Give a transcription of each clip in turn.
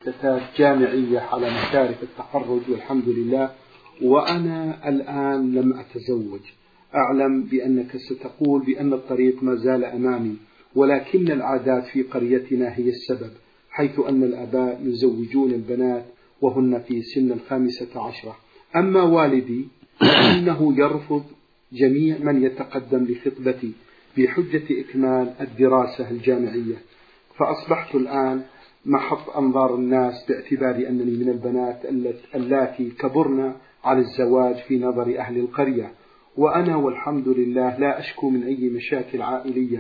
مؤسسات جامعية على مشارف التخرج والحمد لله، وأنا الآن لم أتزوج. أعلم بأنك ستقول بأن الطريق ما زال أمامي، ولكن العادات في قريتنا هي السبب، حيث أن الآباء يزوجون البنات وهن في سن 15. أما والدي فإنه يرفض جميع من يتقدم لخطبتي بحجة إكمال الدراسة الجامعية، فأصبحت الآن محط أنظار الناس باعتبار أنني من البنات اللاتي كبرن على الزواج في نظر أهل القرية. وأنا والحمد لله لا أشكو من أي مشاكل عائلية،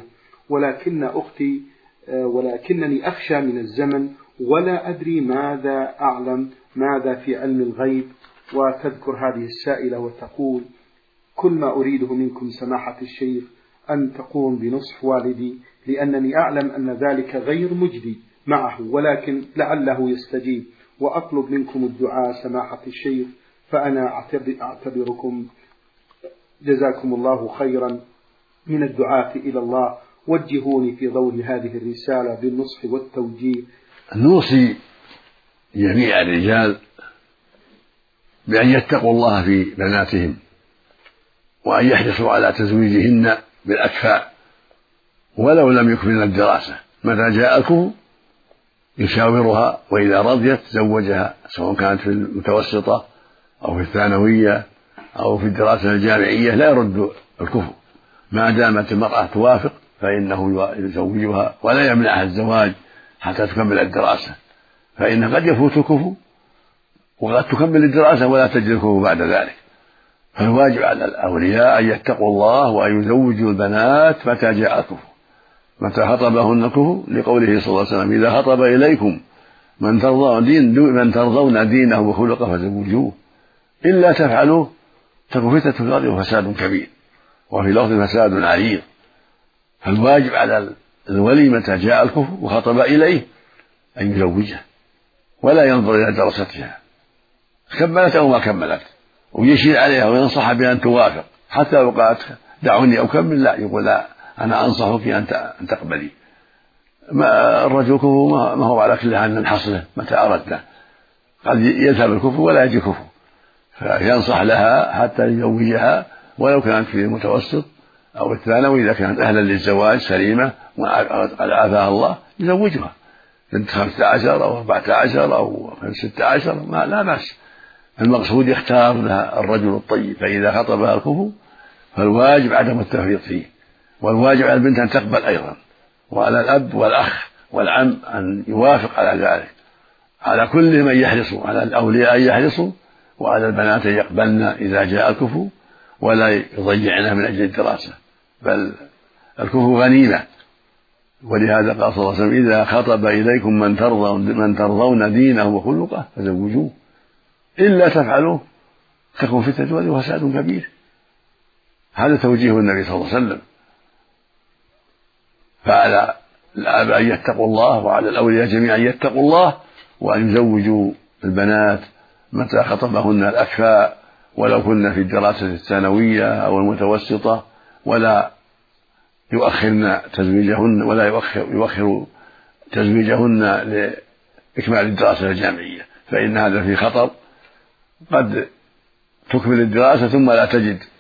ولكنني أخشى من الزمن ولا أدري ماذا أعلم ماذا في علم الغيب. وتذكر هذه السائلة وتقول: كل ما أريده منكم سماحة الشيخ أن تقوم بنصح والدي، لأنني أعلم أن ذلك غير مجدي معه، ولكن لعله يستجيب، وأطلب منكم الدعاء سماحة الشيخ. فأنا أعتبركم جزاكم الله خيرا من الدعاة إلى الله، وجهوني في ضوء هذه الرسالة بالنصح والتوجيه. نوصي جميع الرجال بأن يتقوا الله في بناتهم، وأن يحرصوا على تزويجهن بالأكفاء ولو لم يكملن الدراسة. متى جاء الكفو يشاورها، وإذا رضيت زوجها، سواء كانت في المتوسطة أو في الثانوية أو في الدراسة الجامعية، لا يرد الكفو ما دامت المرأة توافق، فإنه يزوجها ولا يمنعها الزواج حتى تكمل الدراسة، فإنه قد يفوت الكفو وقد تكمل الدراسة ولا تجد الكفو بعد ذلك. فالواجب على الأولياء أن يتقوا الله وأن يزوجوا البنات متى جاء الكفو، متى خطبهن الكفو، لقوله صلى الله عليه وسلم: إذا خطب إليكم من ترضون دينه وخلقه فزوجوه، إلا تفعلوه تكن فتنة في الأرض وفساد كبير، وفي لفظ فساد عريض. فالواجب على الولي متى جاء الكفو وخطب إليه أن يزوجه، ولا ينظر إلى دراستها كملت أو ما كملت، ويشير عليها وينصح بأن توافق، حتى لو قالت دعوني أكمل، لا، يقول: لا، أنا أنصحك أن تقبلي. الرجل كفو ما هو على كل حال نحصله متى أردنا، قد يذهب الكفو ولا يجي كفو، فينصح لها حتى يزوجها، ولو كانت في المتوسط أو الثانوي، إذا كانت أهلا للزواج سليمة وقد عافاها الله يزوجها. بنت 15 أو 14 أو 16 لا بأس. المقصود يختار لها الرجل الطيب، فإذا خطبها الكفو فالواجب عدم التفريط فيه، والواجب على البنت أن تقبل أيضا، وعلى الأب والأخ والعم أن يوافق على ذلك، على كل من يحرصوا، على الأولياء أن يحرصوا، وعلى البنات أن يقبلن إذا جاء الكفو ولا يضيعنها من أجل الدراسة، بل الكفو غنيمة. ولهذا قال صلى الله عليه وسلم: إذا خطب إليكم من ترضون دينه وخلقه فزوجوه، إلا تفعلوه تكن فتنة وفساد كبير. هذا توجيه النبي صلى الله عليه وسلم. فعلى الآباء أن يتقوا الله، وعلى الأولياء جميعا أن يتقوا الله، وأن يزوجوا البنات متى خطبهن الأكفاء، ولو كن في الدراسة الثانوية أو المتوسطة، ولا يؤخرن تزويجهن، ولا يؤخر تزويجهن لإكمال الدراسة الجامعية، فإن هذا في خطر، قد تكمل الدراسة ثم لا تجد